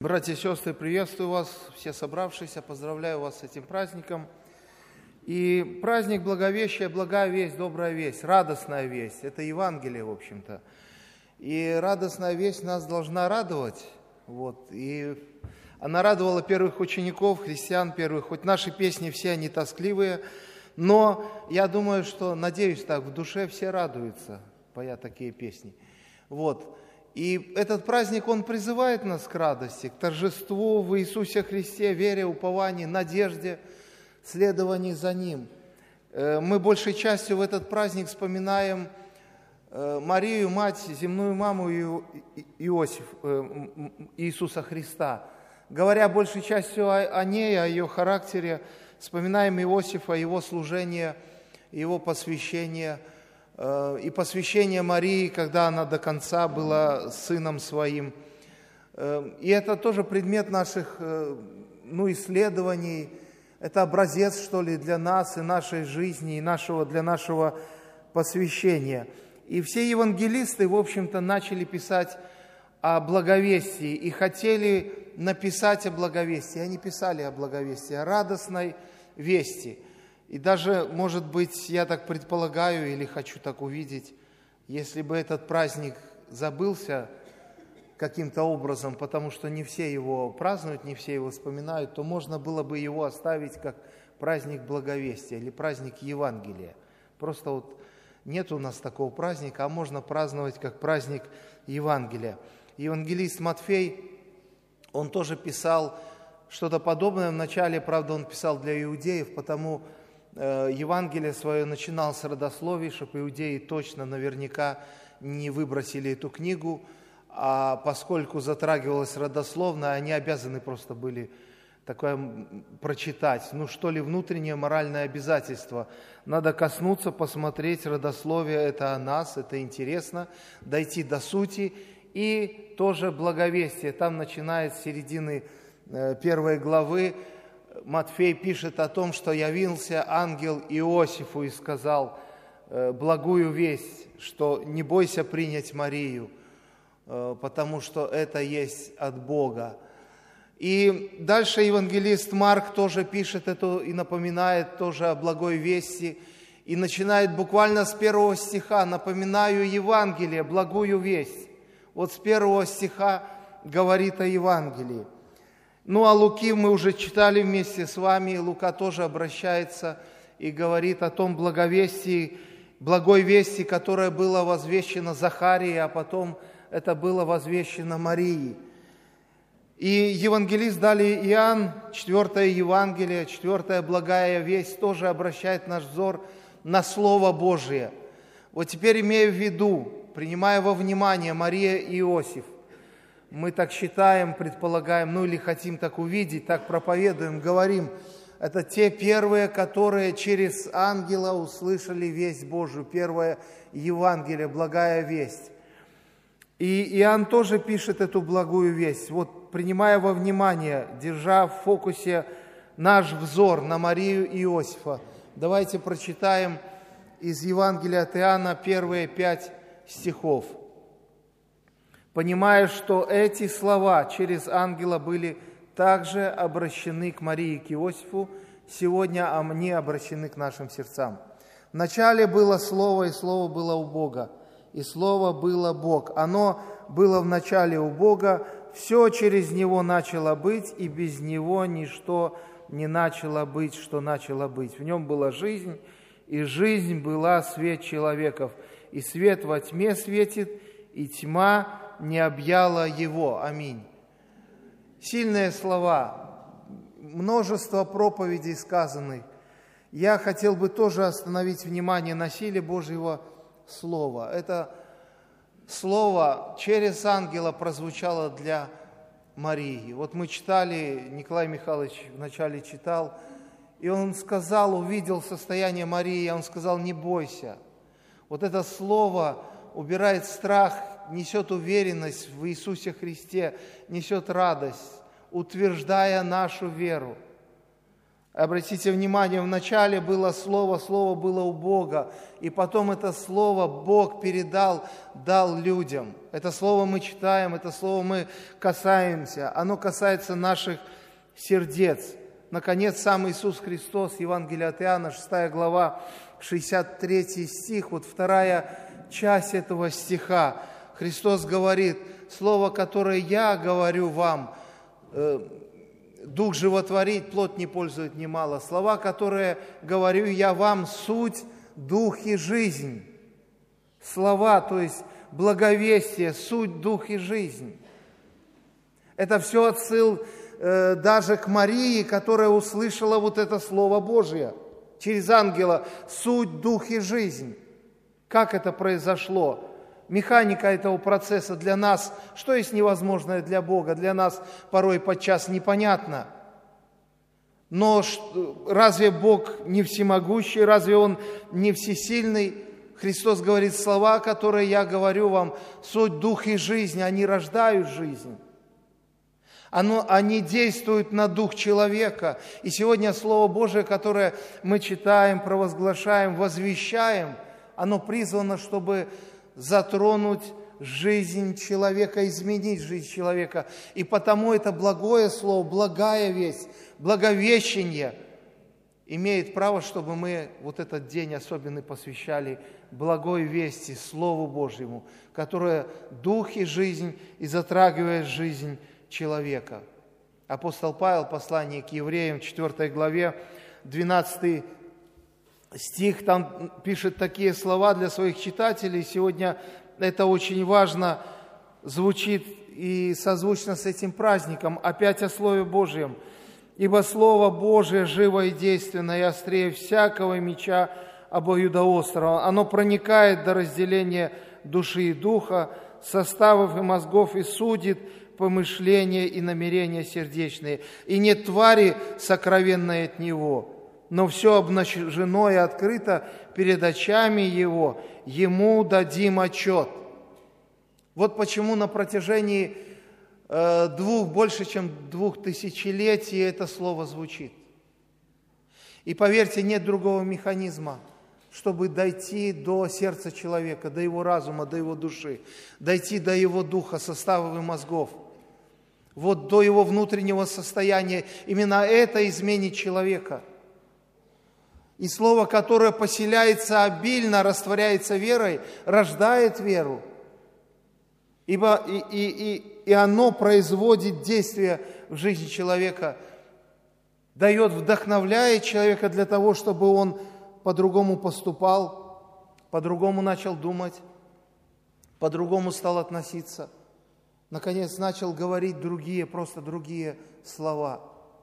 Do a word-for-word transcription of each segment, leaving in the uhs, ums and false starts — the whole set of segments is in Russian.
Братья и сестры, приветствую вас, все собравшиеся, поздравляю вас с этим праздником. И праздник Благовещения, благая весть, добрая весть, радостная весть, это Евангелие, в общем-то. И радостная весть нас должна радовать, вот, и она радовала первых учеников, христиан первых, хоть наши песни все они тоскливые, но я думаю, что, надеюсь так, в душе все радуются, поя такие песни, вот. И этот праздник, он призывает нас к радости, к торжеству в Иисусе Христе, вере, уповании, надежде, следовании за Ним. Мы большей частью в этот праздник вспоминаем Марию, мать, земную маму Иосиф, Иисуса Христа. Говоря большей частью о ней, о ее характере, вспоминаем Иосифа, его служение, его посвящение, и посвящение Марии, когда она до конца была сыном своим. И это тоже предмет наших ну, исследований, это образец, что ли, для нас и нашей жизни, и нашего, для нашего посвящения. И все евангелисты, в общем-то, начали писать о благовестии и хотели написать о благовестии. Они писали о благовестии, о радостной вести. И даже, может быть, я так предполагаю или хочу так увидеть, если бы этот праздник забылся каким-то образом, потому что не все его празднуют, не все его вспоминают, то можно было бы его оставить как праздник Благовестия или праздник Евангелия. Просто вот нет у нас такого праздника, а можно праздновать как праздник Евангелия. Евангелист Матфей, он тоже писал что-то подобное. Вначале, правда, он писал для иудеев, потому Евангелие свое начинал с родословий, чтобы иудеи точно, наверняка не выбросили эту книгу, а поскольку затрагивалось родословно, они обязаны просто были такое прочитать. Ну что ли, внутреннее моральное обязательство. Надо коснуться, посмотреть родословие, это о нас, это интересно, дойти до сути. И тоже благовестие, там начиная с середины первой главы, Матфей пишет о том, что явился ангел Иосифу и сказал благую весть, что не бойся принять Марию, потому что это есть от Бога. И дальше евангелист Марк тоже пишет это и напоминает тоже о благой вести, и начинает буквально с первого стиха: «Напоминаю Евангелие, благую весть». Вот с первого стиха говорит о Евангелии. Ну, а Луки мы уже читали вместе с вами, Лука тоже обращается и говорит о том благовестии, благой вести, которая была возвещена Захарии, а потом это было возвещено Марии. И евангелист далее Иоанн, четвертое Евангелие, четвертая благая весть, тоже обращает наш взор на Слово Божие. Вот теперь, имея в виду, принимая во внимание Мария и Иосиф, мы так считаем, предполагаем, ну или хотим так увидеть, так проповедуем, говорим, это те первые, которые через ангела услышали весть Божию, первое Евангелие, благая весть. И Иоанн тоже пишет эту благую весть, вот принимая во внимание, держа в фокусе наш взор на Марию и Иосифа. Давайте прочитаем из Евангелия от Иоанна первые пять стихов. Понимая, что эти слова через ангела были также обращены к Марии и к Иосифу, сегодня они обращены к нашим сердцам. Вначале было Слово, и Слово было у Бога, и Слово было Бог. Оно было в начале у Бога, все через Него начало быть, и без Него ничто не начало быть, что начало быть. В Нем была жизнь, и жизнь была свет человеков, и свет во тьме светит, и тьма не объяла его. Аминь. Сильные слова, множество проповедей сказанных. Я хотел бы тоже остановить внимание на силе Божьего Слова. Это Слово через ангела прозвучало для Марии. Вот мы читали, Николай Михайлович вначале читал, и он сказал, увидел состояние Марии, он сказал: не бойся. Вот это Слово убирает страх, несет уверенность в Иисусе Христе, несет радость, утверждая нашу веру. Обратите внимание, в начале было Слово, Слово было у Бога, и потом это Слово Бог передал, дал людям. Это Слово мы читаем, это Слово мы касаемся, оно касается наших сердец. Наконец, сам Иисус Христос, Евангелие от Иоанна, шестая глава, шестьдесят третий стих, вот вторая часть этого стиха. Христос говорит: «Слово, которое я говорю вам, дух животворит, плоть не пользует немало. Слова, которые говорю я вам, суть, дух и жизнь». Слова, то есть благовестие, суть, дух и жизнь. Это все отсыл э, даже к Марии, которая услышала вот это Слово Божие через ангела. Суть, дух и жизнь. Как это произошло? Механика этого процесса для нас, что есть невозможное для Бога, для нас порой подчас непонятно. Но разве Бог не всемогущий, разве Он не всесильный? Христос говорит: слова, которые я говорю вам, суть, дух и жизнь, они рождают жизнь. Оно, они действуют на дух человека. И сегодня Слово Божие, которое мы читаем, провозглашаем, возвещаем, оно призвано, чтобы затронуть жизнь человека, изменить жизнь человека. И потому это благое слово, благая весть, благовещение имеет право, чтобы мы вот этот день особенный посвящали благой вести, Слову Божьему, которое дух и жизнь и затрагивает жизнь человека. Апостол Павел, послание к евреям, четвёртой главе, двенадцатый стих, там пишет такие слова для своих читателей. Сегодня это очень важно, звучит и созвучно с этим праздником. Опять о Слове Божьем. «Ибо Слово Божие живо и действенно, и острее всякого меча обоюдоострого. Оно проникает до разделения души и духа, составов и мозгов, и судит помышления и намерения сердечные. И нет твари сокровенной от Него, но все обнажено и открыто перед очами Его, Ему дадим отчет». Вот почему на протяжении э, двух, больше чем двух тысячелетий это слово звучит. И поверьте, нет другого механизма, чтобы дойти до сердца человека, до его разума, до его души, дойти до его духа, составов и мозгов, вот до его внутреннего состояния. Именно это изменит человека. И слово, которое поселяется обильно, растворяется верой, рождает веру. Ибо и, и, и, и оно производит действие в жизни человека, дает, вдохновляет человека для того, чтобы он по-другому поступал, по-другому начал думать, по-другому стал относиться. Наконец, начал говорить другие, просто другие слова.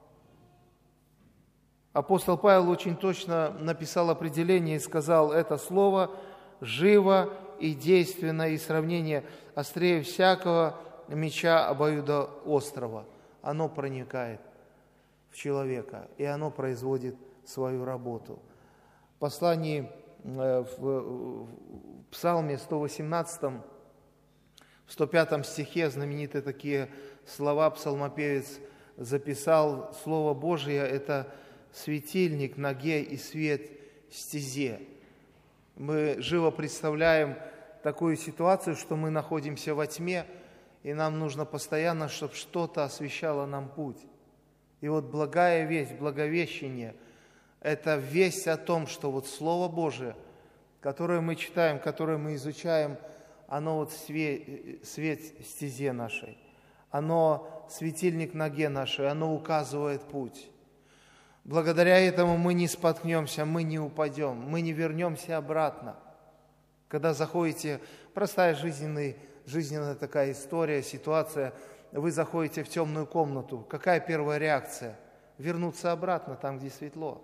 Апостол Павел очень точно написал определение и сказал: это слово живо и действенно, и сравнение острее всякого меча обоюдоострого. Оно проникает в человека, и оно производит свою работу. В послании в Псалме сто восемнадцатом, в сто пятом стихе знаменитые такие слова псалмопевец записал: Слово Божие – это светильник ноге и свет стезе. Мы живо представляем такую ситуацию, что мы находимся во тьме, и нам нужно постоянно, чтобы что-то освещало нам путь. И вот благая весть, благовещение – это весть о том, что вот Слово Божие, которое мы читаем, которое мы изучаем, оно вот свет, свет стезе нашей, оно светильник ноге нашей, оно указывает путь. Благодаря этому мы не споткнемся, мы не упадем, мы не вернемся обратно. Когда заходите, простая жизненная, жизненная такая история, ситуация, вы заходите в темную комнату, какая первая реакция? Вернуться обратно, там, где светло.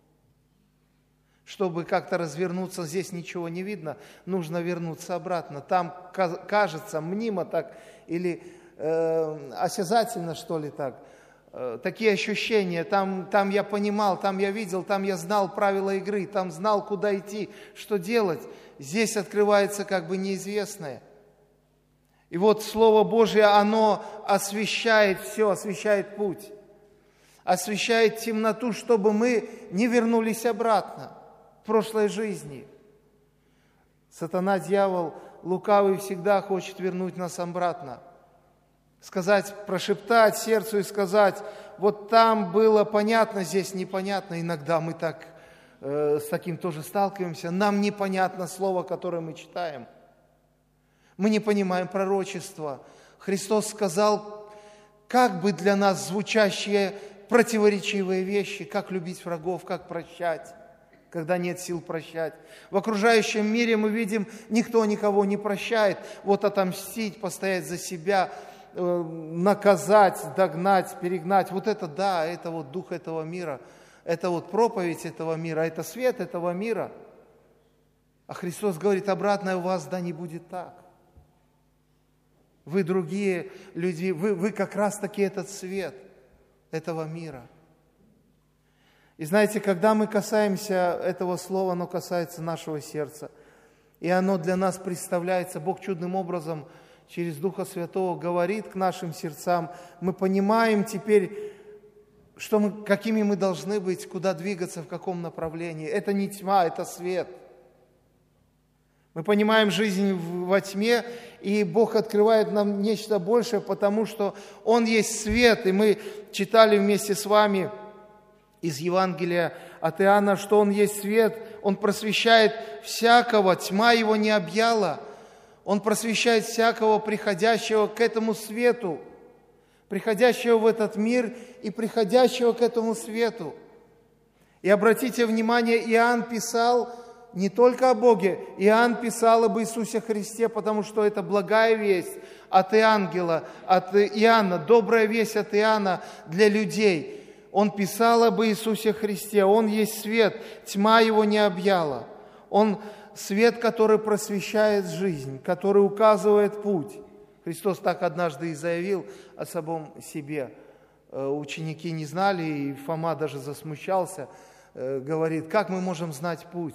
Чтобы как-то развернуться, здесь ничего не видно, нужно вернуться обратно. Там кажется, мнимо так, или э, осязательно, что ли, так, э, такие ощущения, там, там я понимал, там я видел, там я знал правила игры, там знал, куда идти, что делать. Здесь открывается как бы неизвестное. И вот Слово Божие, оно освещает все, освещает путь. освещает темноту, чтобы мы не вернулись обратно в прошлой жизни. Сатана, дьявол, лукавый всегда хочет вернуть нас обратно. Сказать, прошептать сердцу и сказать, вот там было понятно, здесь непонятно. Иногда мы так, э, с таким тоже сталкиваемся. Нам непонятно слово, которое мы читаем. Мы не понимаем пророчества. Христос сказал, как бы для нас звучащие противоречивые вещи, как любить врагов, как прощать, когда нет сил прощать. В окружающем мире мы видим, никто никого не прощает. Вот отомстить, постоять за себя, наказать, догнать, перегнать. Вот это да, это вот дух этого мира, это вот проповедь этого мира, это свет этого мира. А Христос говорит, обратное у вас да не будет так. Вы другие люди, вы, вы как раз таки этот свет этого мира. И знаете, когда мы касаемся этого слова, оно касается нашего сердца, и оно для нас представляется, Бог чудным образом через Духа Святого говорит к нашим сердцам, мы понимаем теперь, что мы, какими мы должны быть, куда двигаться, в каком направлении. Это не тьма, это свет. Мы понимаем жизнь во тьме, и Бог открывает нам нечто большее, потому что Он есть свет. И мы читали вместе с вами из Евангелия от Иоанна, что Он есть свет, Он просвещает всякого, тьма Его не объяла. Он просвещает всякого приходящего к этому свету, приходящего в этот мир и приходящего к этому свету. И обратите внимание, Иоанн писал не только о Боге, Иоанн писал об Иисусе Христе, потому что это благая весть от Иангела, от Иоанна, добрая весть от Иоанна для людей. Он писал об Иисусе Христе, Он есть свет, тьма Его не объяла. Он свет, который просвещает жизнь, который указывает путь. Христос так однажды и заявил о самом себе. Ученики не знали, и Фома даже засмущался, говорит, как мы можем знать путь?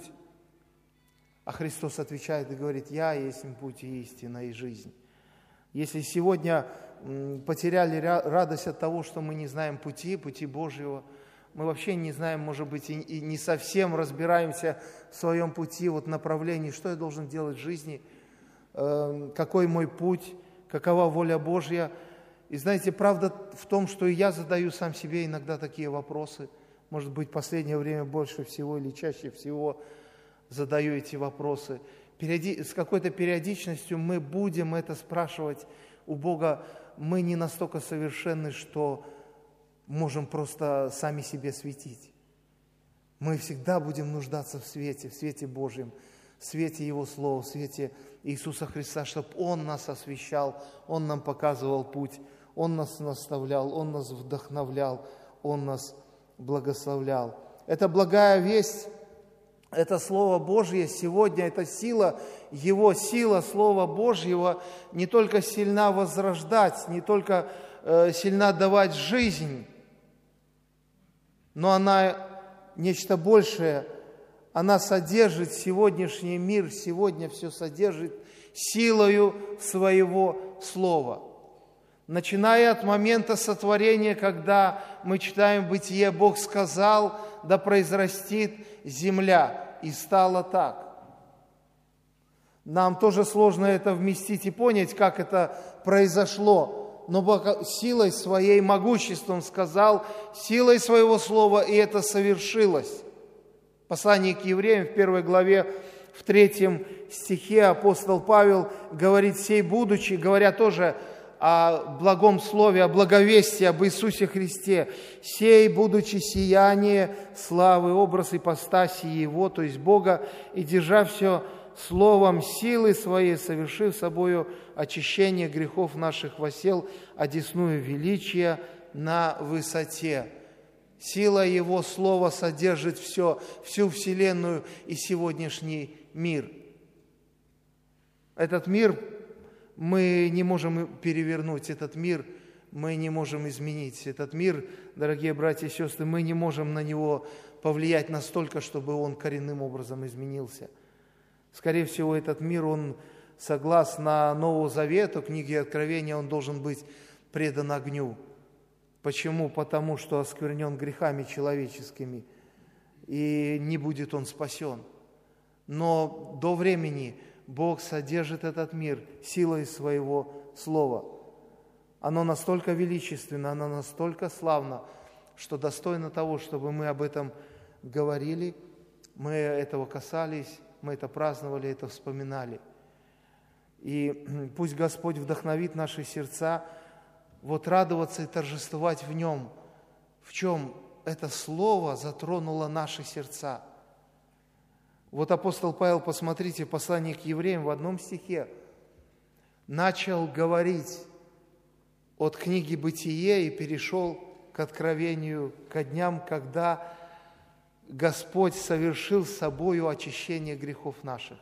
А Христос отвечает и говорит, «Я есть путь и истина и жизнь». Если сегодня потеряли радость от того, что мы не знаем пути, пути Божьего, мы вообще не знаем, может быть, и не совсем разбираемся в своем пути, вот направлении, что я должен делать в жизни, какой мой путь, какова воля Божья. И знаете, правда в том, что и я задаю сам себе иногда такие вопросы. Может быть, в последнее время больше всего или чаще всего задаю эти вопросы. С какой-то периодичностью мы будем это спрашивать у Бога. Мы не настолько совершенны, что можем просто сами себе светить. Мы всегда будем нуждаться в свете, в свете Божьем, в свете Его Слова, в свете Иисуса Христа, чтобы Он нас освещал, Он нам показывал путь, Он нас наставлял, Он нас вдохновлял, Он нас благословлял. Это благая весть, это Слово Божье сегодня, это сила, Его сила, Слова Божьего не только сильна возрождать, не только э, сильна давать жизнь, но она нечто большее, она содержит сегодняшний мир, сегодня все содержит силою своего Слова. Начиная от момента сотворения, когда мы читаем Бытие, Бог сказал, да произрастит земля, и стало так. Нам тоже сложно это вместить и понять, как это произошло, но Бог силой своей, могуществом сказал, силой своего слова, и это совершилось. Послание к евреям в первой главе, в третьем стихе апостол Павел говорит, сей будучи, говоря тоже о благом слове, о благовестии, об Иисусе Христе, сей будучи сияние славы, образ ипостаси Его, то есть Бога, и держа все словом силы своей, совершив собою очищение грехов наших, восел одесную величия на высоте. Сила Его Слова содержит все, всю вселенную и сегодняшний мир. Этот мир мы не можем перевернуть, этот мир мы не можем изменить. Этот мир, дорогие братья и сестры, мы не можем на него повлиять настолько, чтобы он коренным образом изменился. Скорее всего, этот мир, он, согласно Новому Завету, книге Откровения, он должен быть предан огню. Почему? Потому что осквернен грехами человеческими, и не будет он спасен. Но до времени Бог содержит этот мир силой своего слова. Оно настолько величественно, оно настолько славно, что достойно того, чтобы мы об этом говорили, мы этого касались, мы это праздновали, это вспоминали. И пусть Господь вдохновит наши сердца вот радоваться и торжествовать в Нем, в чем это Слово затронуло наши сердца. Вот апостол Павел, посмотрите, послание к евреям в одном стихе начал говорить от книги «Бытие» и перешел к откровению, ко дням, когда Господь совершил с собою очищение грехов наших.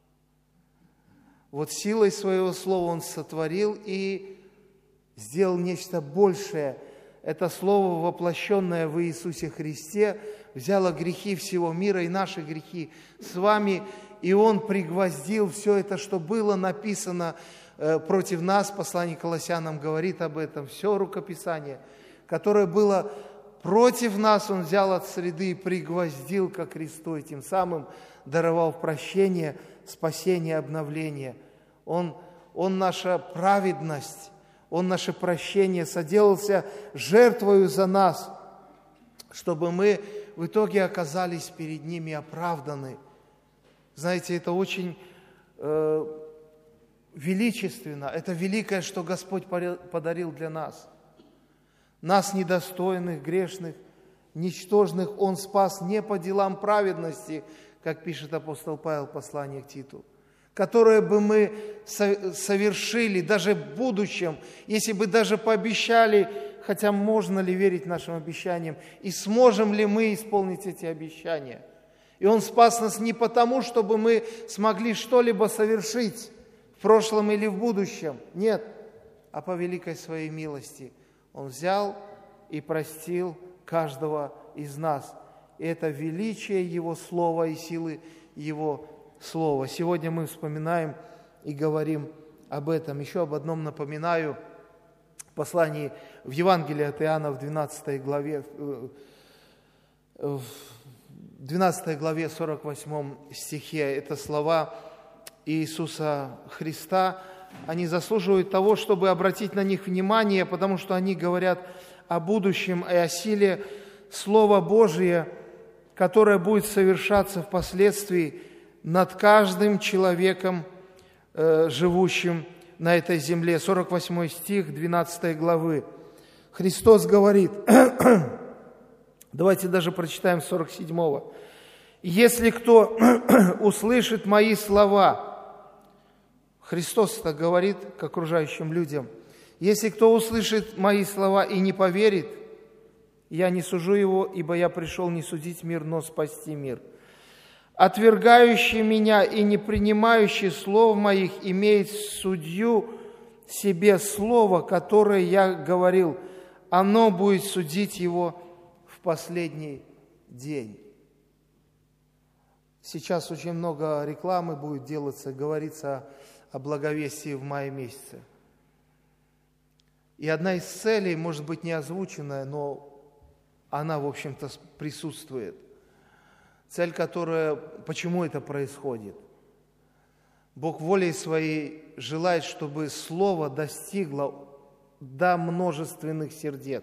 Вот силой своего слова Он сотворил и сделал нечто большее. Это Слово, воплощенное в Иисусе Христе, взяло грехи всего мира и наши грехи с вами, и Он пригвоздил все это, что было написано против нас. Послание к Колоссянам говорит об этом. Все рукописание, которое было против нас, Он взял от среды и пригвоздил ко кресту, и тем самым даровал прощение, спасение, обновление. Он, Он наша праведность, Он наше прощение, соделался жертвою за нас, чтобы мы в итоге оказались перед Ними оправданы. Знаете, это очень э, величественно, это великое, что Господь подарил для нас. Нас, недостойных, грешных, ничтожных, Он спас не по делам праведности, как пишет апостол Павел в послании к Титу, которое бы мы совершили даже в будущем, если бы даже пообещали, хотя можно ли верить нашим обещаниям, и сможем ли мы исполнить эти обещания. И Он спас нас не потому, чтобы мы смогли что-либо совершить в прошлом или в будущем, нет, а по великой Своей милости. Он взял и простил каждого из нас. И это величие Его Слова и силы Его Слова. Сегодня мы вспоминаем и говорим об этом. Еще об одном напоминаю. В послании в Евангелии от Иоанна в двенадцатой главе, в двенадцатой главе сорок восьмом стихе, это слова Иисуса Христа. Они заслуживают того, чтобы обратить на них внимание, потому что они говорят о будущем и о силе Слова Божия, которое будет совершаться впоследствии над каждым человеком, э, живущим на этой земле. сорок восьмой стих двенадцатой главы. Христос говорит, давайте даже прочитаем сорок седьмого. «Если кто услышит мои слова», Христос это говорит к окружающим людям, «если кто услышит мои слова и не поверит, я не сужу его, ибо я пришел не судить мир, но спасти мир. Отвергающий меня и не принимающий слов моих имеет судью себе слово, которое я говорил, оно будет судить его в последний день». Сейчас очень много рекламы будет делаться, говорится о благовестии в мае месяце. И одна из целей, может быть, не озвученная, но она, в общем-то, присутствует. Цель, которая, почему это происходит? Бог волей Своей желает, чтобы Слово достигло до множественных сердец.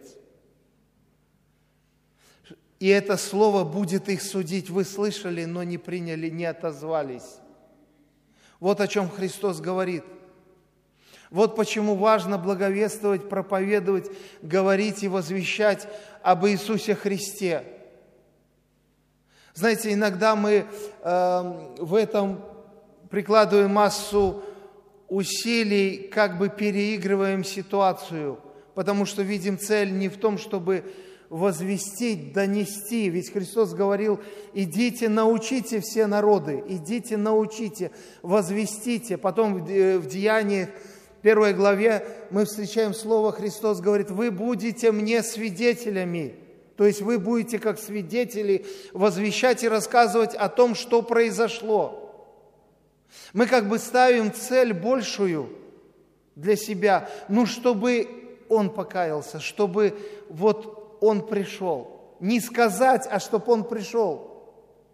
И это Слово будет их судить. Вы слышали, но не приняли, не отозвались. Вот о чем Христос говорит. Вот почему важно благовествовать, проповедовать, говорить и возвещать об Иисусе Христе. Знаете, иногда мы э, в этом прикладываем массу усилий, как бы переигрываем ситуацию, потому что видим цель не в том, чтобы возвестить, донести. Ведь Христос говорил, идите, научите все народы, идите, научите, возвестите. Потом в Деяниях, первой главе, мы встречаем слово, Христос говорит, вы будете мне свидетелями. То есть вы будете как свидетели возвещать и рассказывать о том, что произошло. Мы как бы ставим цель большую для себя, ну, чтобы он покаялся, чтобы вот он пришел. Не сказать, а чтобы он пришел.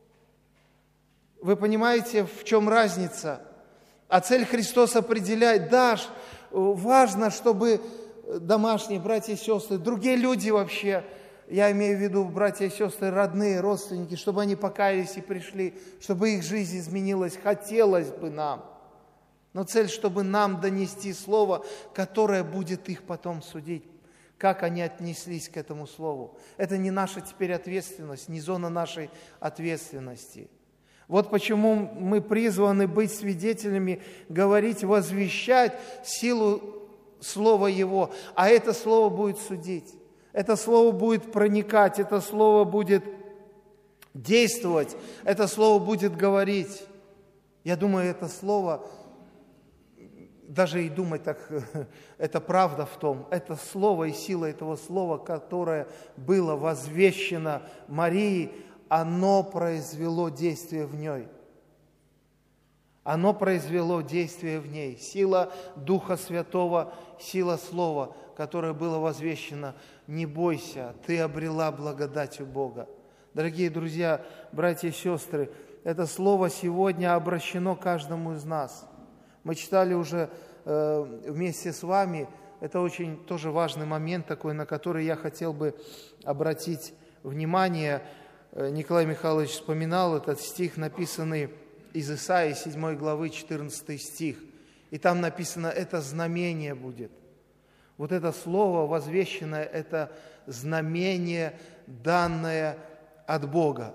Вы понимаете, в чем разница? А цель Христос определяет, да, важно, чтобы домашние братья и сестры, другие люди вообще, я имею в виду братья и сестры, родные, родственники, чтобы они покаялись и пришли, чтобы их жизнь изменилась, хотелось бы нам. Но цель, чтобы нам донести слово, которое будет их потом судить, как они отнеслись к этому слову. Это не наша теперь ответственность, не зона нашей ответственности. Вот почему мы призваны быть свидетелями, говорить, возвещать силу слова Его, а это слово будет судить. Это слово будет проникать, это слово будет действовать, это слово будет говорить. Я думаю, это слово, даже и думать так, это правда в том, это слово и сила этого слова, которое было возвещено Марии, оно произвело действие в ней. Оно произвело действие в ней. Сила Духа Святого, сила Слова, которое было возвещено. Не бойся, ты обрела благодать у Бога. Дорогие друзья, братья и сестры, это слово сегодня обращено каждому из нас. Мы читали уже э, вместе с вами, это очень тоже важный момент такой, на который я хотел бы обратить внимание. Николай Михайлович вспоминал этот стих, написанный из Исаии, седьмой главы, четырнадцатый стих. И там написано, это знамение будет. Вот это слово возвещенное, это знамение, данное от Бога.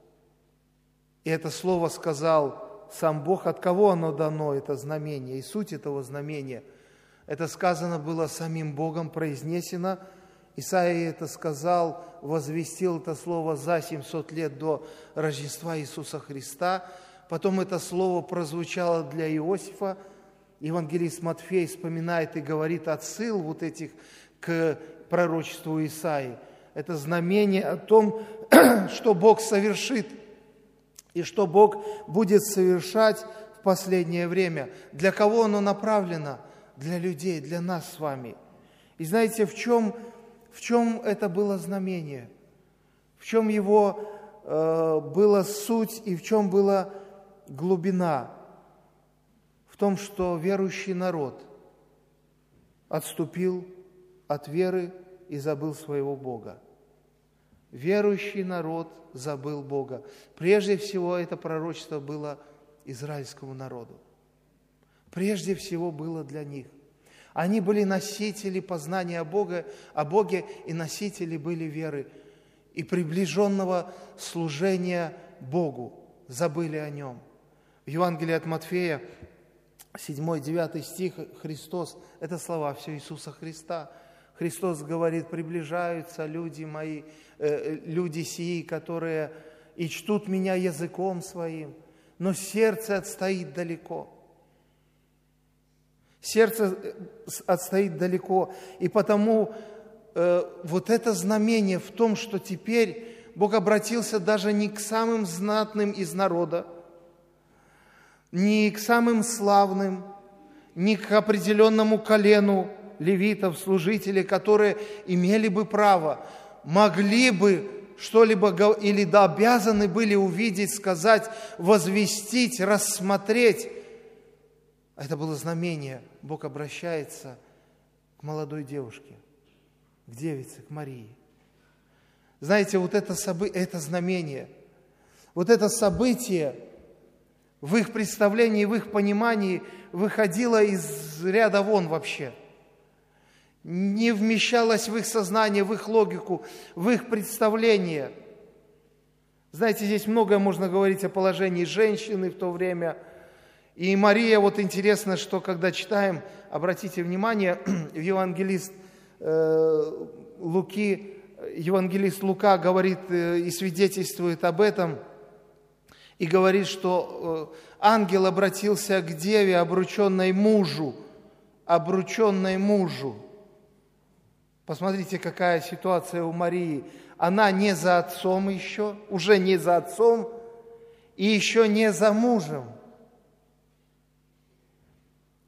И это слово сказал сам Бог. От кого оно дано, это знамение? И суть этого знамения, это сказано было самим Богом, произнесено. Исаия это сказал, возвестил это слово за семьсот лет до Рождества Иисуса Христа. Потом это слово прозвучало для Иосифа. Евангелист Матфей вспоминает и говорит отсыл вот этих к пророчеству Исаии. Это знамение о том, что Бог совершит и что Бог будет совершать в последнее время. Для кого оно направлено? Для людей, для нас с вами. И знаете, в чем, в чем это было знамение? В чем его э, была суть и в чем была глубина? В том, что верующий народ отступил от веры и забыл своего Бога. Верующий народ забыл Бога. Прежде всего, это пророчество было израильскому народу. Прежде всего, было для них. Они были носители познания о Боге, о Боге и носители были веры и приближенного служения Богу. Забыли о Нем. В Евангелии от Матфея, седьмой-девятый стих, Христос, это слова все Иисуса Христа. Христос говорит, приближаются люди мои, э, люди сии, которые и чтут меня языком своим, но сердце отстоит далеко. Сердце отстоит далеко, и потому э, вот это знамение в том, что теперь Бог обратился даже не к самым знатным из народа, не к самым славным, не к определенному колену левитов, служителей, которые имели бы право, могли бы что-либо или да, обязаны были увидеть, сказать, возвестить, рассмотреть. Это было знамение. Бог обращается к молодой девушке, к девице, к Марии. Знаете, вот это, собы... это знамение, вот это событие в их представлении, в их понимании выходило из ряда вон вообще. Не вмещалось в их сознание, в их логику, в их представление. Знаете, здесь многое можно говорить о положении женщины в то время. И Мария, вот интересно, что когда читаем, обратите внимание, евангелист э, Луки, евангелист Лука говорит э, и свидетельствует об этом, и говорит, что э, ангел обратился к деве, обрученной мужу, обрученной мужу. Посмотрите, какая ситуация у Марии. Она не за отцом еще, уже не за отцом, и еще не за мужем.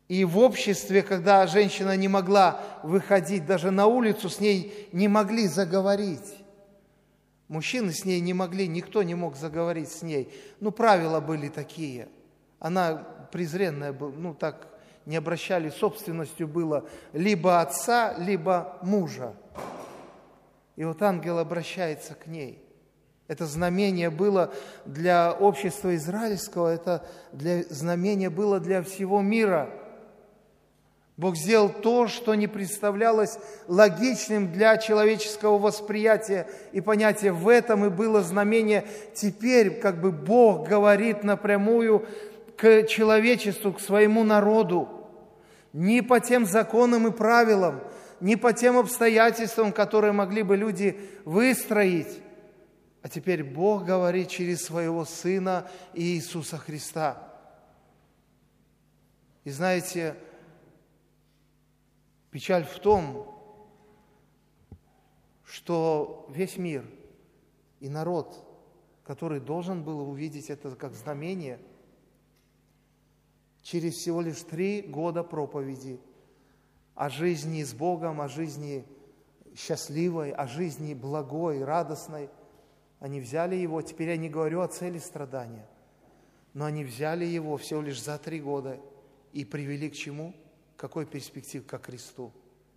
И в обществе, когда женщина не могла выходить даже на улицу, с ней не могли заговорить. Мужчины с ней не могли, никто не мог заговорить с ней. Ну, правила были такие. Она презренная была, ну, так не обращали, собственностью было либо отца, либо мужа. И вот ангел обращается к ней. Это знамение было для общества израильского, это для, знамение было для всего мира. Бог сделал то, что не представлялось логичным для человеческого восприятия и понятия. В этом и было знамение. Теперь как бы Бог говорит напрямую к человечеству, к своему народу. Не по тем законам и правилам, не по тем обстоятельствам, которые могли бы люди выстроить. А теперь Бог говорит через своего Сына Иисуса Христа. И знаете, печаль в том, что весь мир и народ, который должен был увидеть это как знамение, через всего лишь три года проповеди о жизни с Богом, о жизни счастливой, о жизни благой, радостной, они взяли его, теперь я не говорю о цели страдания, но они взяли его всего лишь за три года и привели к чему? Какой перспектив? Ко Христу.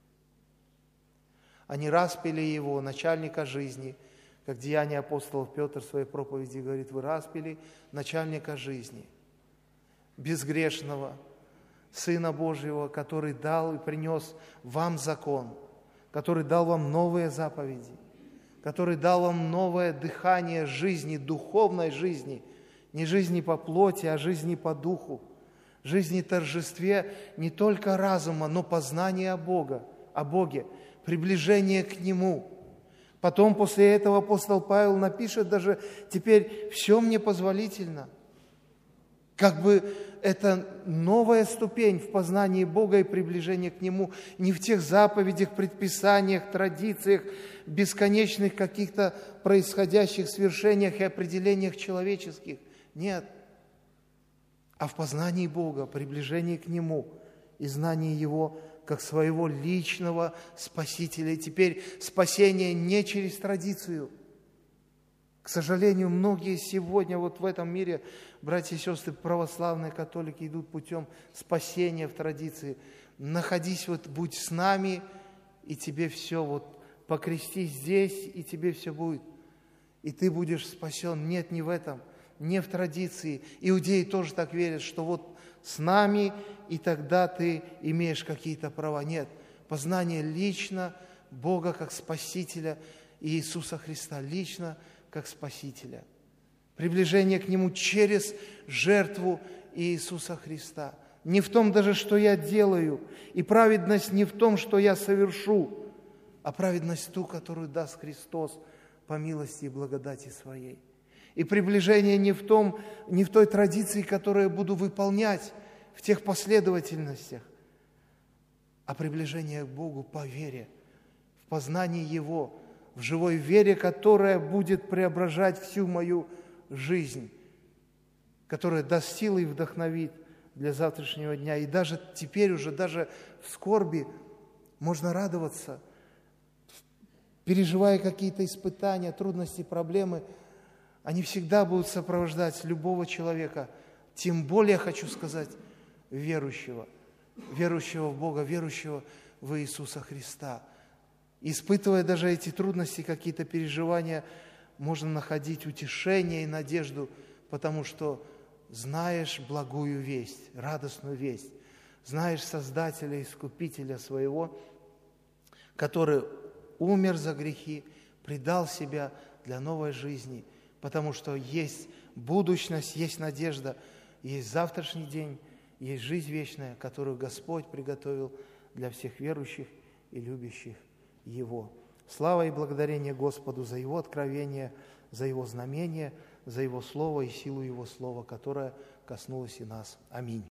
Они распяли его, начальника жизни, как Деяния апостолов Петр в своей проповеди говорит, вы распяли начальника жизни, безгрешного, Сына Божьего, который дал и принес вам закон, который дал вам новые заповеди, который дал вам новое дыхание жизни, духовной жизни, не жизни по плоти, а жизни по духу, жизни торжестве не только разума, но познания о Боге, о Боге, приближение к Нему. Потом после этого апостол Павел напишет даже, теперь все мне позволительно. Как бы это новая ступень в познании Бога и приближении к Нему, не в тех заповедях, предписаниях, традициях, бесконечных каких-то происходящих свершениях и определениях человеческих. Нет. А в познании Бога, приближении к Нему и знании Его как своего личного Спасителя. И теперь спасение не через традицию. К сожалению, многие сегодня вот в этом мире, братья и сестры, православные католики идут путем спасения в традиции. Находись, вот будь с нами, и тебе все, вот покрестись здесь, и тебе все будет. И ты будешь спасен. Нет, не в этом, не в традиции. Иудеи тоже так верят, что вот с нами, и тогда ты имеешь какие-то права. Нет, познание лично Бога как Спасителя и Иисуса Христа лично как Спасителя. Приближение к Нему через жертву Иисуса Христа. Не в том даже, что я делаю. И праведность не в том, что я совершу, а праведность ту, которую даст Христос по милости и благодати Своей. И приближение не в том, не в той традиции, которую я буду выполнять в тех последовательностях, а приближение к Богу по вере, в познании Его, в живой вере, которая будет преображать всю мою жизнь, которая даст силы и вдохновит для завтрашнего дня. И даже теперь уже, даже в скорби можно радоваться, переживая какие-то испытания, трудности, проблемы. Они всегда будут сопровождать любого человека, тем более, хочу сказать, верующего, верующего в Бога, верующего в Иисуса Христа. Испытывая даже эти трудности, какие-то переживания, можно находить утешение и надежду, потому что знаешь благую весть, радостную весть, знаешь Создателя, Искупителя своего, который умер за грехи, предал себя для новой жизни, потому что есть будущность, есть надежда, есть завтрашний день, есть жизнь вечная, которую Господь приготовил для всех верующих и любящих Его. Слава и благодарение Господу за Его откровение, за Его знамение, за Его Слово и силу Его Слова, которое коснулось и нас. Аминь.